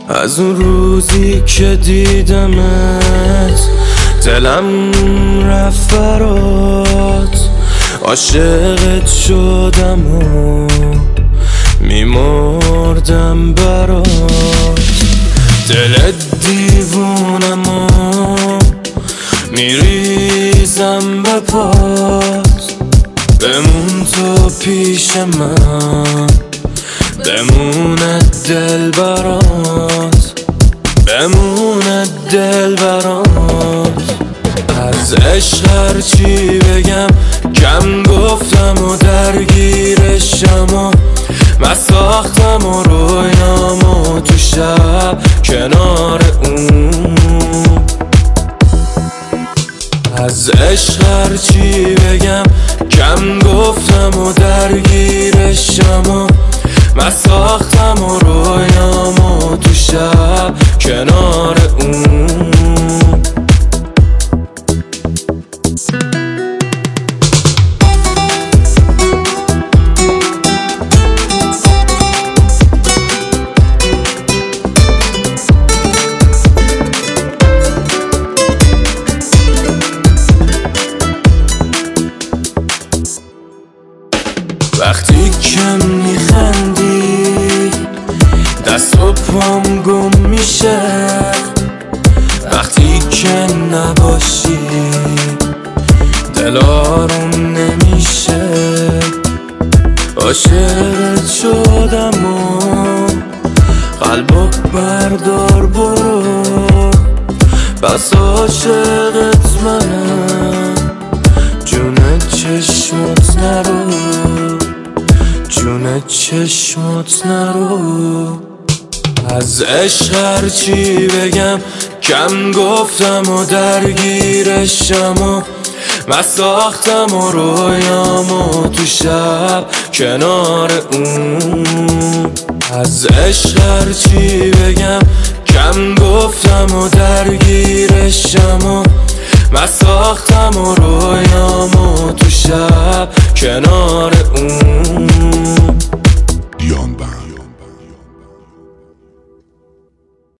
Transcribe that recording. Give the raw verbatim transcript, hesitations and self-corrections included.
از اون روزی که دیدمت دلم رفت برات، عاشقت شدم و میمردم برات. دلت دیوونم و میریزم به پات، بمون تو پیش من، بموند دل برات، بموند دل برات. از عشق هرچی بگم کم گفتم و درگیرشم و من ساختم و رویام و تو شب کنار اون. از عشق هرچی بگم کم گفتم و درگیرشم و من ساختم و رویام و تو شب کنار اون. وقتی که میخندی دست و پام گم میشه، وقتی که نباشی دل آروم نمیشه. عاشقت شدم و قلبو بردار برو، بس عاشقت منم جون چشمت نرو، جون چشمت نرو. از عشق هرچی بگم کم گفتم و درگیرشم و من ساختم و رویام و تو شب کنار اون. از عشق هرچی بگم کم گفتم و درگیرشم و من ساختم و رویام و تو شب کنار اون.